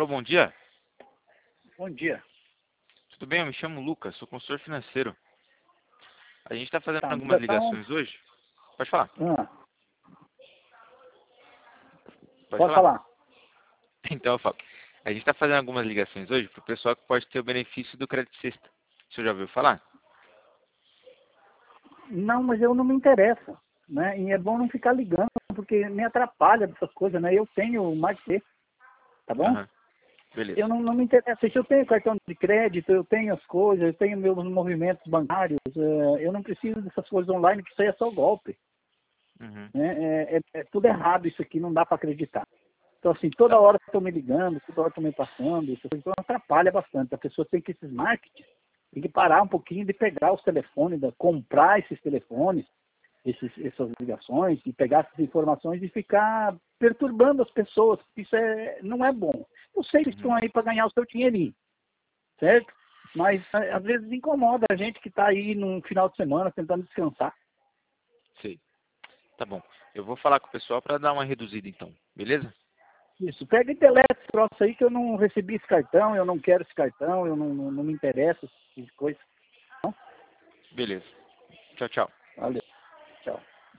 Alô, bom dia. Bom dia. Tudo bem? Eu me chamo Lucas, sou consultor financeiro. A gente está fazendo Tá, algumas ligações hoje. Pode falar. Pode Pode falar. falar. Então eu falo. A gente está fazendo algumas ligações hoje para o pessoal que pode ter o benefício do Credit Sexta. Você já ouviu falar? Não, mas eu não me interesso, né? E é bom não ficar ligando, porque me atrapalha dessas coisas, né? Eu tenho mais que, tá bom? Aham. Beleza. Eu não me interesso. Se eu tenho cartão de crédito, eu tenho as coisas, eu tenho meus movimentos bancários, eu não preciso dessas coisas online, que isso aí é só golpe. Uhum. Né? É tudo errado isso aqui, não dá para acreditar. Então, assim, Tá toda bom. hora estão me ligando, toda hora estão me passando, isso então atrapalha bastante. A pessoa tem que esses marketing, tem que parar um pouquinho de pegar os telefones, comprar esses telefones, essas ligações, e pegar essas informações e ficar perturbando as pessoas. Isso não é bom. Eu sei que estão Uhum. aí para ganhar o seu dinheirinho, certo? Mas às vezes incomoda a gente que está aí num final de semana tentando descansar. Sei. Tá bom. Eu vou falar com o pessoal para dar uma reduzida então. Beleza? Isso, pega e deleta esse troço aí que eu não recebi esse cartão, eu não quero esse cartão, eu não me interesso, esse tipo de coisa. Não? Beleza. Tchau, tchau. Valeu. Tchau.